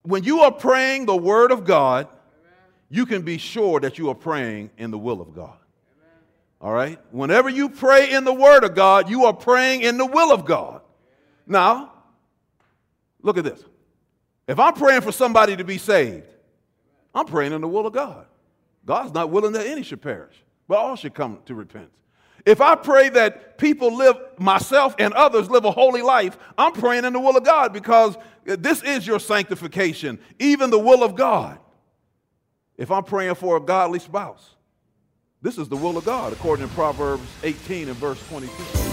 when you are praying the word of God, you can be sure that you are praying in the will of God. All right? Whenever you pray in the word of God, you are praying in the will of God. Now, look at this. If I'm praying for somebody to be saved, I'm praying in the will of God. God's not willing that any should perish, but all should come to repentance. If I pray that people live, myself and others live a holy life, I'm praying in the will of God, because this is your sanctification, even the will of God. If I'm praying for a godly spouse, this is the will of God, according to Proverbs 18 and verse 22.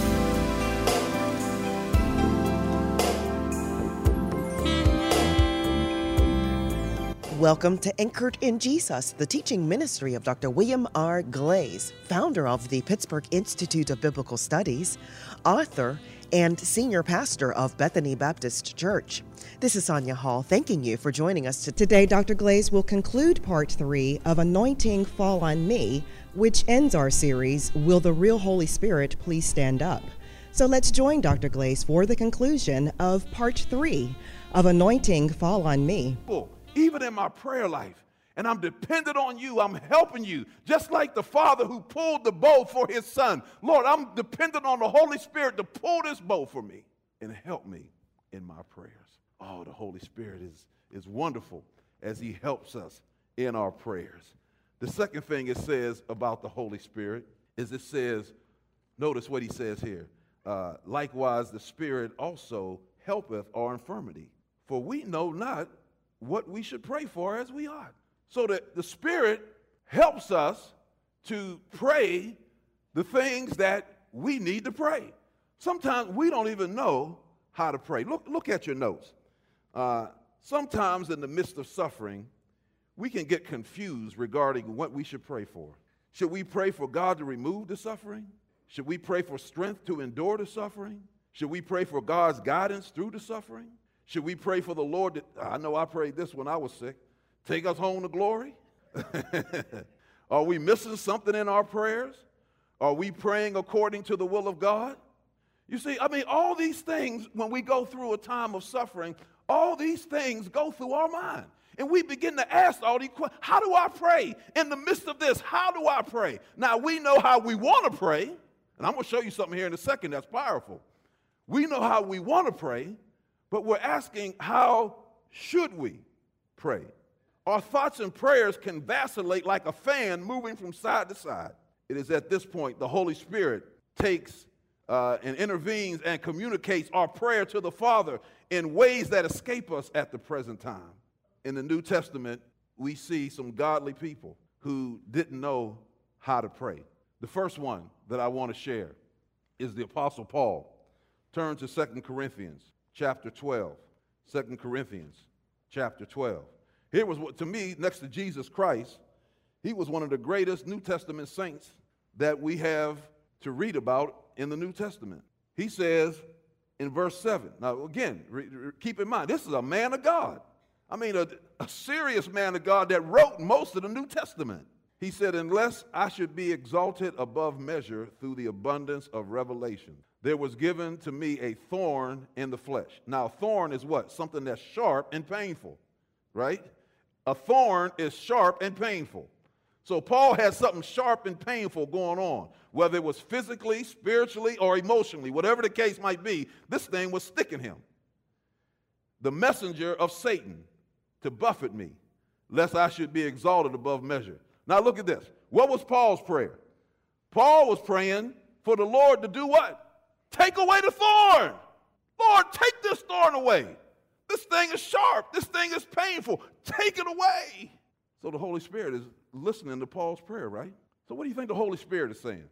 Welcome to Anchored in Jesus, the teaching ministry of Dr. William R. Glaze, founder of the Pittsburgh Institute of Biblical Studies, author, and senior pastor of Bethany Baptist Church. This is Sonia Hall thanking you for joining us today. Dr. Glaze will conclude part 3 of Anointing Fall on Me, which ends our series, Will the Real Holy Spirit Please Stand Up? So let's join Dr. Glaze for the conclusion of part 3 of Anointing Fall on Me. Even in my prayer life, and I'm dependent on you, I'm helping you, just like the father who pulled the bow for his son. Lord, I'm dependent on the Holy Spirit to pull this bow for me and help me in my prayers. Oh, the Holy Spirit is wonderful as he helps us in our prayers. The second thing it says about the Holy Spirit is it says, notice what he says here, likewise the Spirit also helpeth our infirmity, for we know not what we should pray for as we ought. So that the Spirit helps us to pray the things that we need to pray. Sometimes we don't even know how to pray. Look at your notes. Sometimes in the midst of suffering, we can get confused regarding what we should pray for. Should we pray for God to remove the suffering? Should we pray for strength to endure the suffering? Should we pray for God's guidance through the suffering? Should we pray for the Lord that, I know I prayed this when I was sick, take us home to glory? Are we missing something in our prayers? Are we praying according to the will of God? You see, all these things, when we go through a time of suffering, all these things go through our mind. And we begin to ask all these questions. How do I pray? In the midst of this, how do I pray? Now, we know how we want to pray, and I'm going to show you something here in a second that's powerful. We know how we want to pray, but we're asking, how should we pray? Our thoughts and prayers can vacillate like a fan moving from side to side. It is at this point the Holy Spirit takes and intervenes and communicates our prayer to the Father in ways that escape us at the present time. In the New Testament, we see some godly people who didn't know how to pray. The first one that I want to share is the Apostle Paul. Turn to 2 Corinthians. Chapter 12, 2 Corinthians, chapter 12. Here was what, to me, next to Jesus Christ, he was one of the greatest New Testament saints that we have to read about in the New Testament. He says in verse 7, now again, keep in mind, this is a man of God. A serious man of God that wrote most of the New Testament. He said, unless I should be exalted above measure through the abundance of revelation, there was given to me a thorn in the flesh. Now, a thorn is what? Something that's sharp and painful, right? A thorn is sharp and painful. So Paul had something sharp and painful going on, whether it was physically, spiritually, or emotionally, whatever the case might be, this thing was sticking him. The messenger of Satan to buffet me, lest I should be exalted above measure. Now look at this. What was Paul's prayer? Paul was praying for the Lord to do what? Take away the thorn. Lord, take this thorn away. This thing is sharp. This thing is painful. Take it away. So the Holy Spirit is listening to Paul's prayer, right? So what do you think the Holy Spirit is saying?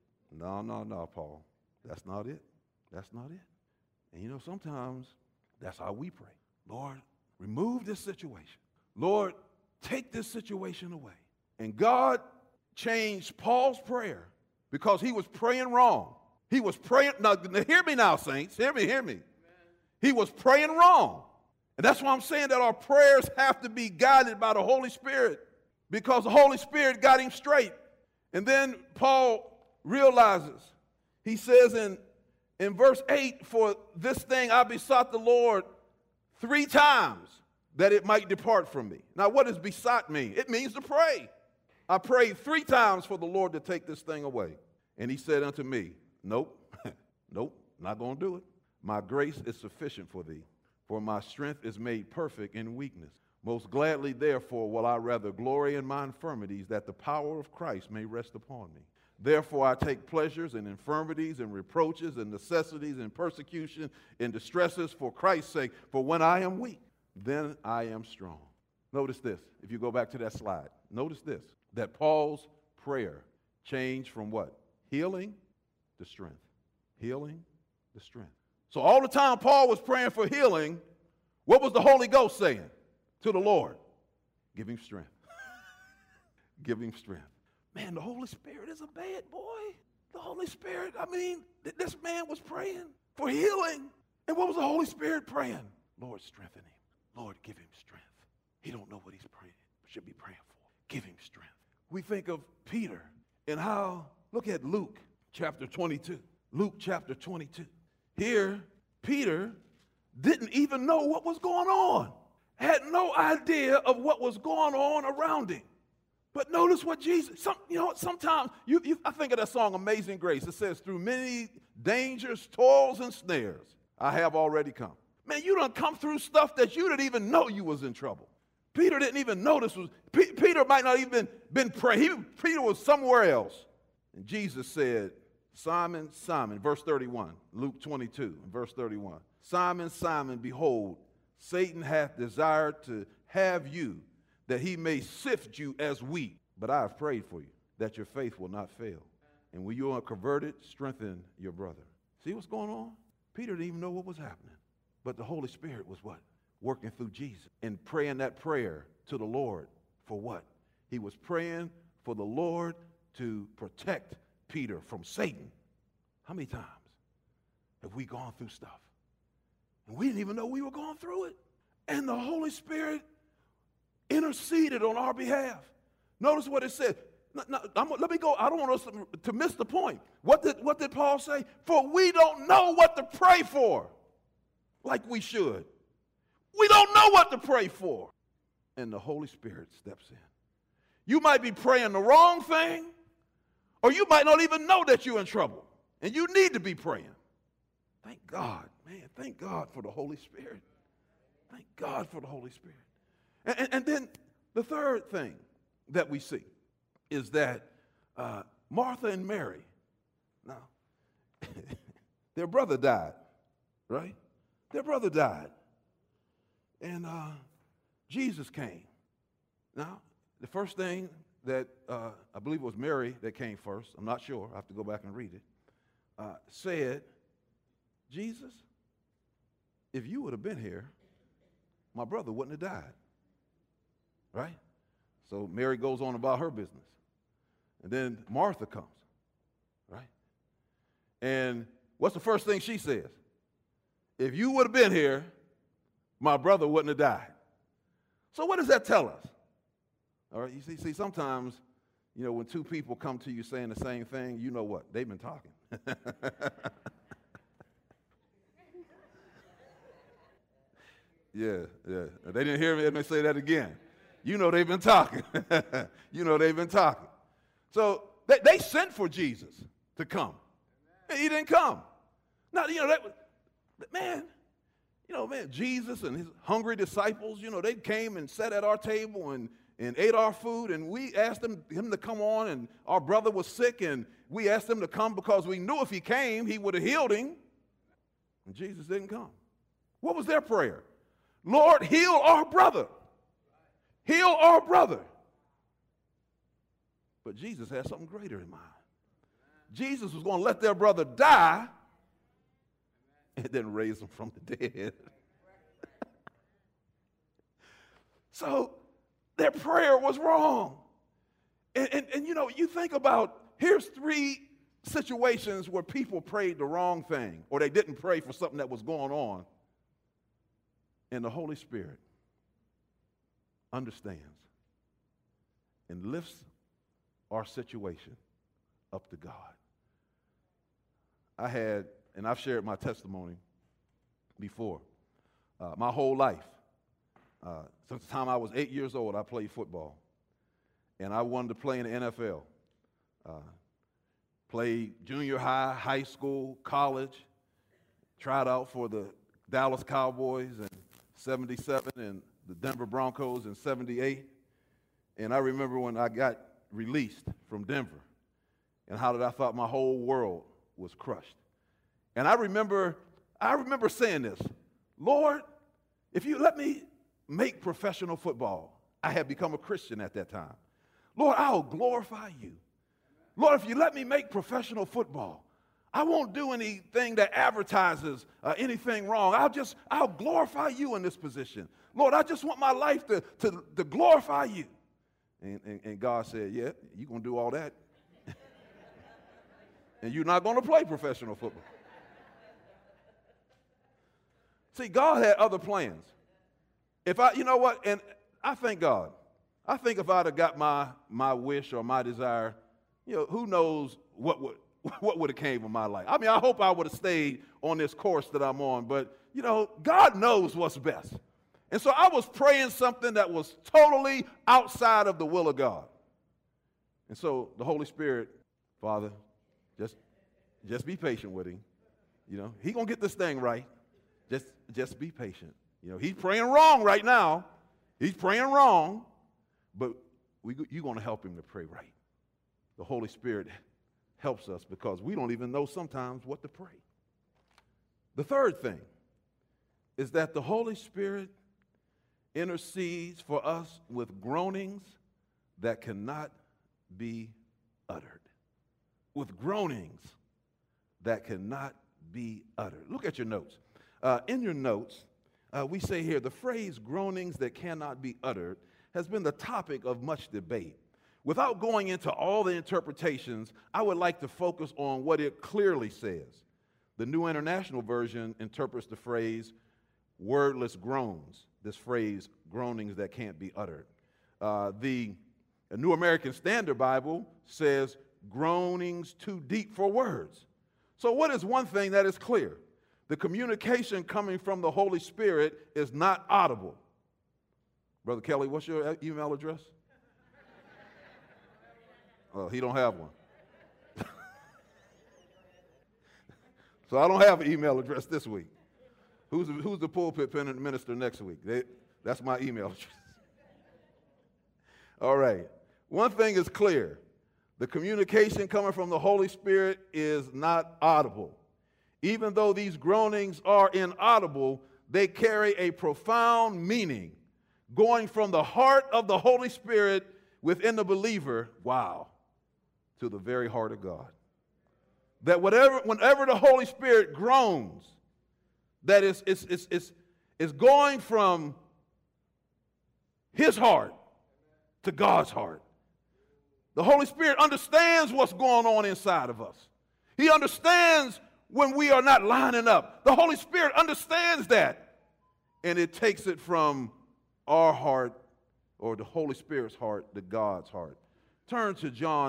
No, Paul. That's not it. That's not it. And sometimes that's how we pray. Lord, remove this situation. Lord, take this situation away. And God changed Paul's prayer because he was praying wrong. He was praying, now hear me now, saints, hear me. Amen. He was praying wrong. And that's why I'm saying that our prayers have to be guided by the Holy Spirit, because the Holy Spirit got him straight. And then Paul realizes, he says in verse 8, for this thing I besought the Lord 3 times, that it might depart from me. Now, what does besought mean? It means to pray. I prayed 3 times for the Lord to take this thing away. And he said unto me, nope, nope, not going to do it. My grace is sufficient for thee, for my strength is made perfect in weakness. Most gladly, therefore, will I rather glory in my infirmities, that the power of Christ may rest upon me. Therefore, I take pleasures in infirmities and reproaches and necessities and persecution and distresses for Christ's sake. For when I am weak, then I am strong. Notice this. If you go back to that slide, notice this, that Paul's prayer changed from what? Healing to strength. Healing to strength. So all the time Paul was praying for healing, what was the Holy Ghost saying to the Lord? Give him strength. Give him strength. Man, the Holy Spirit is a bad boy. The Holy Spirit, I mean, this man was praying for healing. And what was the Holy Spirit praying? Lord, strengthen him. Lord, give him strength. He don't know what he's praying, should be praying for. Give him strength. We think of Peter and how, look at Luke chapter 22. Luke chapter 22. Here, Peter didn't even know what was going on. Had no idea of what was going on around him. But notice what Jesus, sometimes, I think of that song, Amazing Grace. It says, through many dangers, toils, and snares, I have already come. Man, you done come through stuff that you didn't even know you was in trouble. Peter didn't even know this was, Peter might not even been praying. Peter was somewhere else. And Jesus said, Simon, Simon, verse 31, Luke 22, verse 31. Simon, Simon, behold, Satan hath desired to have you, that he may sift you as wheat. But I have prayed for you, that your faith will not fail. And when you are converted, strengthen your brother. See what's going on? Peter didn't even know what was happening. But the Holy Spirit was what? Working through Jesus and praying that prayer to the Lord for what? He was praying for the Lord to protect Peter from Satan. How many times have we gone through stuff? And we didn't even know we were going through it. And the Holy Spirit interceded on our behalf. Notice what it said. Let me go. I don't want us to miss the point. What did Paul say? For we don't know what to pray for like we should. We don't know what to pray for. And the Holy Spirit steps in. You might be praying the wrong thing, or you might not even know that you're in trouble, and you need to be praying. Thank God, man. Thank God for the Holy Spirit. Thank God for the Holy Spirit. And then the third thing that we see is that Martha and Mary, now, their brother died, right? Their brother died. And Jesus came. Now, the first thing that I believe it was Mary that came first, I'm not sure, I have to go back and read it, said, Jesus, if you would have been here, my brother wouldn't have died. Right? So Mary goes on about her business. And then Martha comes. Right? And what's the first thing she says? If you would have been here, my brother wouldn't have died. So what does that tell us? All right, you see, sometimes, when two people come to you saying the same thing, you know what? They've been talking. Yeah. They didn't hear me, let me say that again. You know they've been talking. You know they've been talking. So they sent for Jesus to come. And he didn't come. Now, Jesus and his hungry disciples, they came and sat at our table and ate our food, and we asked him to come on, and our brother was sick, and we asked him to come because we knew if he came, he would have healed him. And Jesus didn't come. What was their prayer? Lord, heal our brother. Heal our brother. But Jesus had something greater in mind. Jesus was going to let their brother die and then raise him from the dead. So their prayer was wrong. And you think about, here's 3 situations where people prayed the wrong thing, or they didn't pray for something that was going on. And the Holy Spirit understands and lifts our situation up to God. And I've shared my testimony before, my whole life, Since the time I was 8 years old, I played football. And I wanted to play in the NFL. Played junior high, high school, college. Tried out for the Dallas Cowboys in 77 and the Denver Broncos in 78. And I remember when I got released from Denver and how that I thought my whole world was crushed. And I remember saying this, Lord, if you let me make professional football, I had become a Christian at that time. Lord, I'll glorify you. Lord, if you let me make professional football, I won't do anything that advertises anything wrong. I'll glorify you in this position. Lord, I just want my life to glorify you. And God said, yeah, you're going to do all that. And you're not going to play professional football. See, God had other plans. You know what? And I thank God. I think if I'd have got my wish or my desire, who knows what would have came of my life. I mean, I hope I would have stayed on this course that I'm on, but, God knows what's best. And so I was praying something that was totally outside of the will of God. And so the Holy Spirit, Father, just be patient with him. He's going to get this thing right. Just be patient. He's praying wrong right now. He's praying wrong, but you're going to help him to pray right. The Holy Spirit helps us because we don't even know sometimes what to pray. The third thing is that the Holy Spirit intercedes for us with groanings that cannot be uttered. With groanings that cannot be uttered. Look at your notes. In your notes, we say here, the phrase groanings that cannot be uttered has been the topic of much debate. Without going into all the interpretations, I would like to focus on what it clearly says. The New International Version interprets the phrase wordless groans, this phrase groanings that can't be uttered. The New American Standard Bible says groanings too deep for words. So what is one thing that is clear? The communication coming from the Holy Spirit is not audible. Brother Kelly, what's your email address? Oh, he don't have one. So I don't have an email address this week. Who's the pulpit minister next week? That's my email address. All right. One thing is clear. The communication coming from the Holy Spirit is not audible. Even though these groanings are inaudible, they carry a profound meaning going from the heart of the Holy Spirit within the believer, to the very heart of God. That whenever the Holy Spirit groans, that is going from his heart to God's heart. The Holy Spirit understands what's going on inside of us. He understands when we are not lining up. The Holy Spirit understands that. And it takes it from our heart, or the Holy Spirit's heart, to God's heart. Turn to John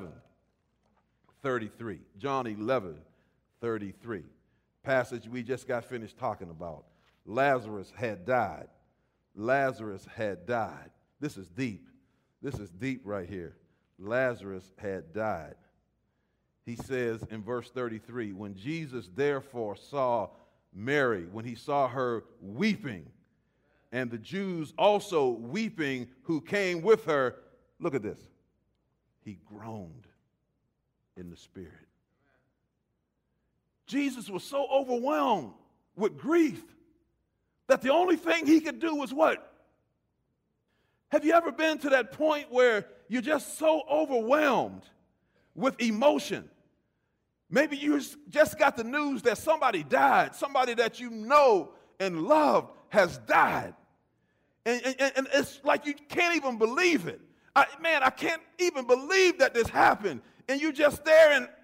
11:33. John 11:33. Passage we just got finished talking about. Lazarus had died. Lazarus had died. This is deep. This is deep right here. Lazarus had died. He says in verse 33, when Jesus therefore saw Mary, when he saw her weeping, and the Jews also weeping who came with her, look at this. He groaned in the spirit. Jesus was so overwhelmed with grief that the only thing he could do was what? Have you ever been to that point where you're just so overwhelmed with emotion? Maybe you just got the news that somebody died, somebody that you know and loved has died. And it's like you can't even believe it. I can't even believe that this happened. And you just there and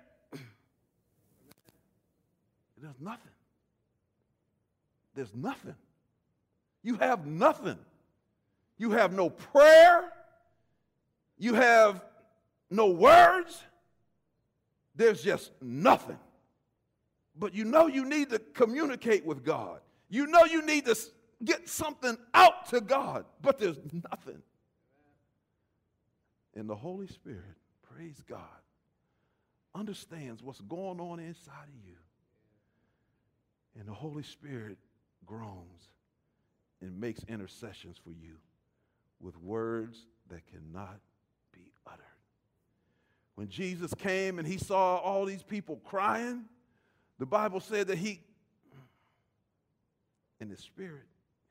there's nothing. There's nothing. You have nothing. You have no prayer. You have no words. There's just nothing. But you know you need to communicate with God. You know you need to get something out to God, but there's nothing. And the Holy Spirit, praise God, understands what's going on inside of you. And the Holy Spirit groans and makes intercessions for you with words that cannot be uttered. When Jesus came and he saw all these people crying, the Bible said that he, in the spirit,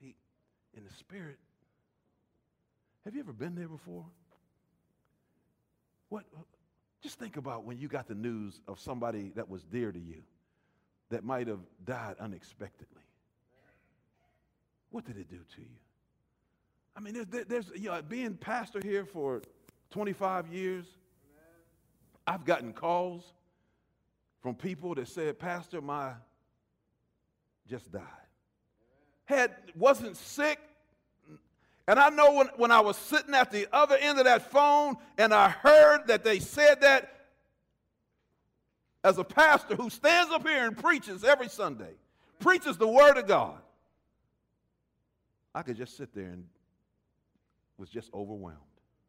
have you ever been there before? Just think about when you got the news of somebody that was dear to you that might have died unexpectedly. What did it do to you? I mean, there's being pastor here for 25 years, I've gotten calls from people that said, Pastor, my just died. Wasn't sick. And I know when I was sitting at the other end of that phone and I heard that they said that, as a pastor who stands up here and preaches every Sunday, preaches the Word of God, I could just sit there and was just overwhelmed.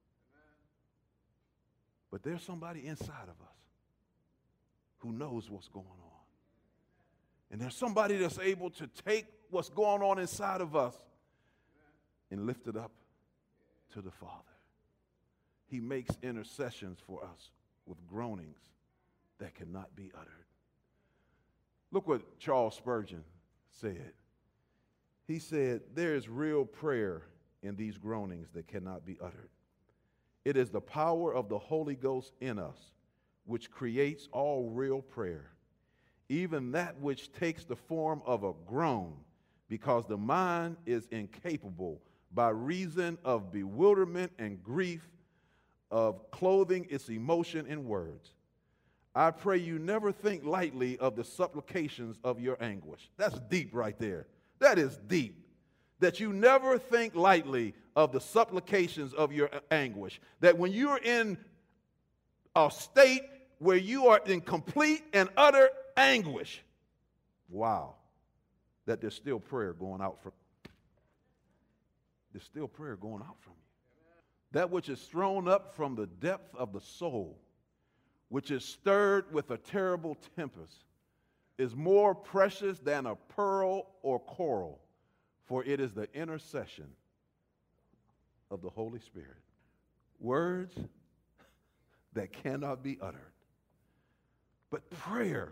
But there's somebody inside of us who knows what's going on. And there's somebody that's able to take what's going on inside of us and lift it up to the Father. He makes intercessions for us with groanings that cannot be uttered. Look what Charles Spurgeon said. He said, there is real prayer in these groanings that cannot be uttered. It is the power of the Holy Ghost in us which creates all real prayer, even that which takes the form of a groan, because the mind is incapable by reason of bewilderment and grief of clothing its emotion in words. I pray you never think lightly of the supplications of your anguish. That's deep right there. That is deep. That you never think lightly of the supplications of your anguish. That when you're in a state where you are in complete and utter anguish, wow, that there's still prayer going out from you. There's still prayer going out from you. That which is thrown up from the depth of the soul, which is stirred with a terrible tempest, is more precious than a pearl or coral, for it is the intercession of the Holy Spirit. Words that cannot be uttered. But prayer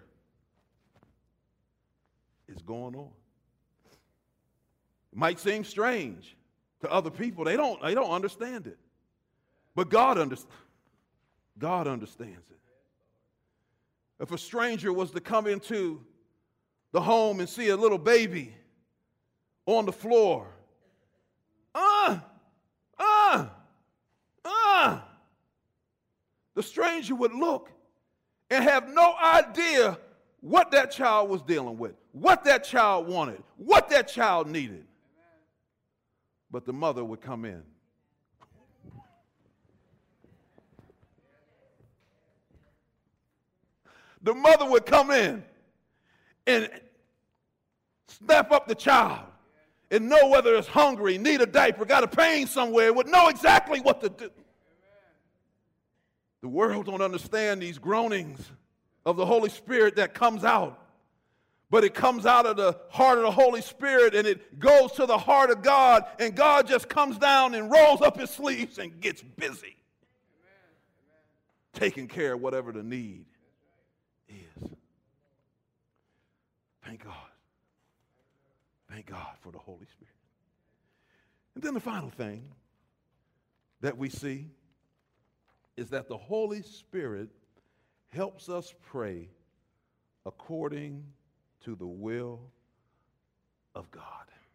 is going on. It might seem strange to other people. They don't understand it. But God understands it. If a stranger was to come into the home and see a little baby on the floor, the stranger would look and have no idea what that child was dealing with, what that child wanted, what that child needed. But the mother would come in. The mother would come in and snap up the child and know whether it's hungry, need a diaper, got a pain somewhere, would know exactly what to do. The world don't understand these groanings of the Holy Spirit that comes out. But it comes out of the heart of the Holy Spirit and it goes to the heart of God, and God just comes down and rolls up his sleeves and gets busy. Taking care of whatever the need is. Thank God. Thank God for the Holy Spirit. And then the final thing that we see is that the Holy Spirit helps us pray according to the will of God.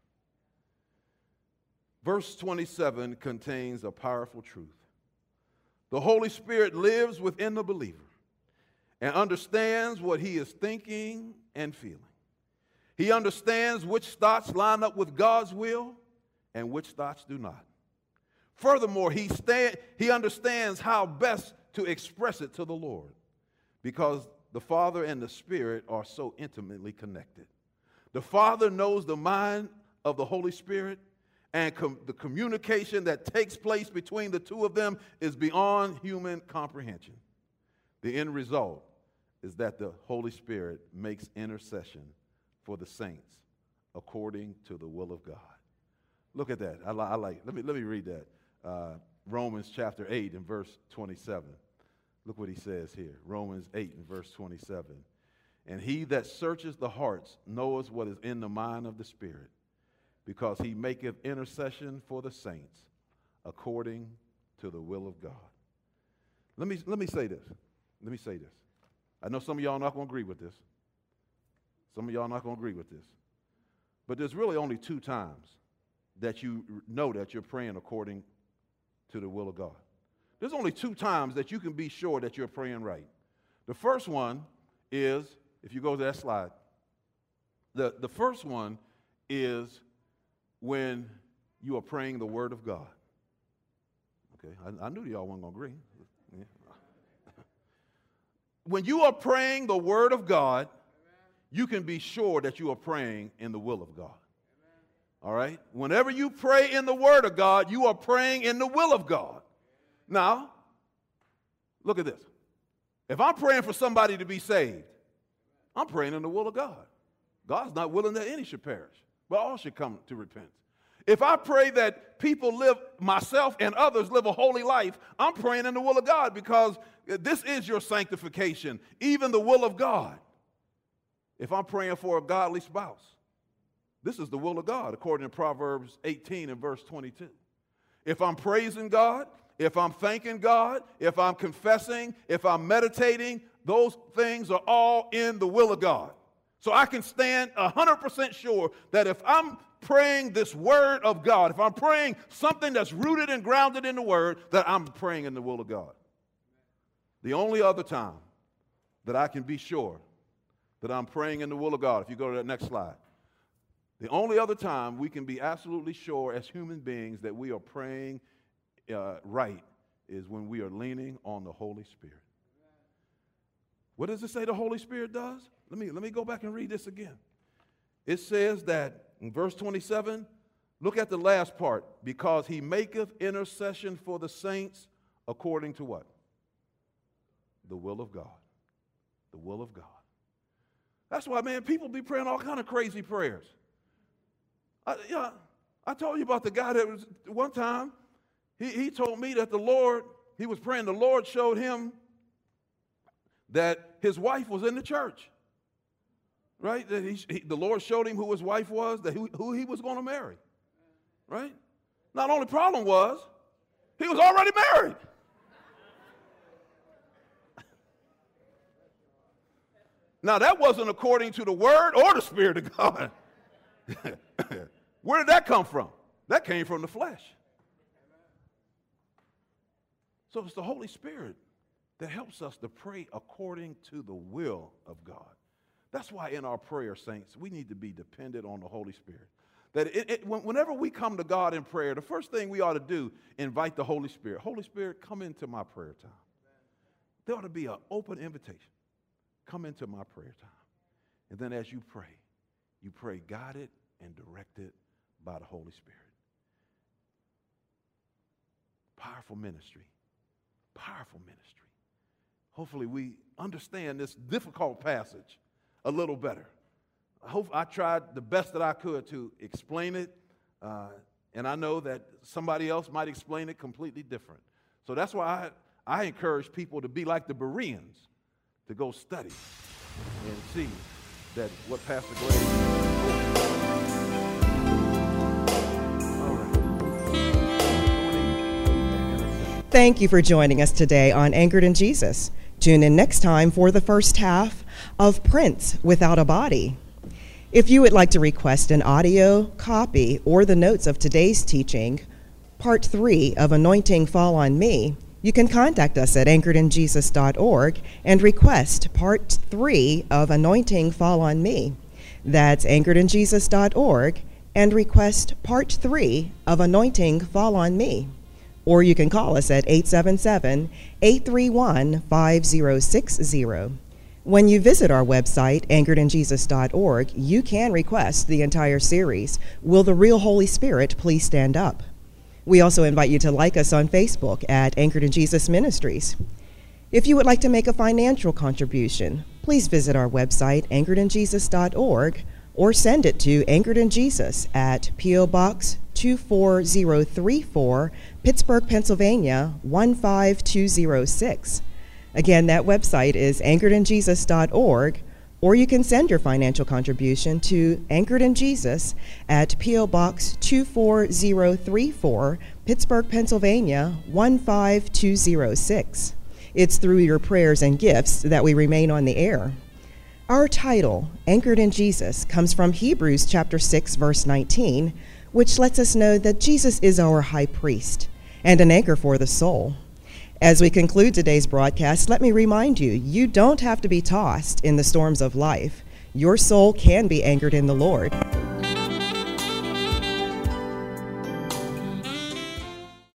Verse 27 contains a powerful truth. The Holy Spirit lives within the believer and understands what he is thinking and feeling. He understands which thoughts line up with God's will and which thoughts do not. Furthermore, he understands how best to express it to the Lord, because the Father and the Spirit are so intimately connected. The Father knows the mind of the Holy Spirit and the communication that takes place between the two of them is beyond human comprehension. The end result is that the Holy Spirit makes intercession for the saints according to the will of God. Look at that. Let me read that. Romans chapter 8 and verse 27. Look what he says here. Romans 8 and verse 27. And he that searches the hearts knoweth what is in the mind of the Spirit, because he maketh intercession for the saints according to the will of God. Let me say this. Let me say this. I know some of y'all are not going to agree with this. Some of y'all are not going to agree with this. But there's really only 2 times that you know that you're praying according to the will of God. There's only 2 times that you can be sure that you're praying right. The first one is, if you go to that slide, the first one is when you are praying the word of God. Okay, I knew y'all weren't going to agree. Yeah. When you are praying the word of God, you can be sure that you are praying in the will of God. All right? Whenever you pray in the word of God, you are praying in the will of God. Now, look at this. If I'm praying for somebody to be saved, I'm praying in the will of God. God's not willing that any should perish, but all should come to repentance. If I pray that people live, myself and others live a holy life, I'm praying in the will of God, because this is your sanctification, even the will of God. If I'm praying for a godly spouse, this is the will of God, according to Proverbs 18 and verse 22. If I'm praising God, if I'm thanking God, if I'm confessing, if I'm meditating, those things are all in the will of God. So I can stand 100% sure that if I'm praying this word of God, if I'm praying something that's rooted and grounded in the word, that I'm praying in the will of God. The only other time that I can be sure that I'm praying in the will of God, if you go to that next slide, the only other time we can be absolutely sure as human beings that we are praying right is when we are leaning on the Holy Spirit. What does it say the Holy Spirit does? Let me go back and read this again. It says that in verse 27, look at the last part, because he maketh intercession for the saints according to what? The will of God. The will of God. That's why, man, people be praying all kind of crazy prayers. I told you about the guy that was one time, he told me that the Lord, he was praying, the Lord showed him that his wife was in the church. Right? That the Lord showed him who his wife was, that who he was going to marry. Right? Now, the only problem was, he was already married. Now, that wasn't according to the word or the Spirit of God. Where did that come from? That came from the flesh. So it's the Holy Spirit that helps us to pray according to the will of God. That's why in our prayer, saints, we need to be dependent on the Holy Spirit. That whenever we come to God in prayer, the first thing we ought to do, invite the Holy Spirit. Holy Spirit, come into my prayer time. There ought to be an open invitation. Come into my prayer time. And then as you pray guided and directed by the Holy Spirit. Powerful ministry. Powerful ministry. Hopefully we understand this difficult passage a little better. I tried the best that I could to explain it, and I know that somebody else might explain it completely different. So that's why I encourage people to be like the Bereans, to go study and see that what Pastor Glaze. All right. Thank you for joining us today on Anchored in Jesus. Tune in next time for the first half of Prince Without a Body. If you would like to request an audio copy or the notes of today's teaching, Part 3 of Anointing Fall on Me, you can contact us at anchoredinjesus.org and request Part 3 of Anointing Fall on Me. That's anchoredinjesus.org and request Part 3 of Anointing Fall on Me. Or you can call us at 877-831-5060. When you visit our website, anchoredinjesus.org, you can request the entire series, Will the Real Holy Spirit Please Stand Up? We also invite you to like us on Facebook at Anchored in Jesus Ministries. If you would like to make a financial contribution, please visit our website, anchoredinjesus.org, or send it to Anchored in Jesus at P.O. Box 24034, Pittsburgh, Pennsylvania 15206. Again, that website is anchoredinjesus.org, or you can send your financial contribution to Anchored in Jesus at P.O. Box 24034, Pittsburgh, Pennsylvania 15206. It's through your prayers and gifts that we remain on the air. Our title, Anchored in Jesus, comes from Hebrews chapter 6, verse 19, which lets us know that Jesus is our high priest and an anchor for the soul. As we conclude today's broadcast, let me remind you, you don't have to be tossed in the storms of life. Your soul can be anchored in the Lord.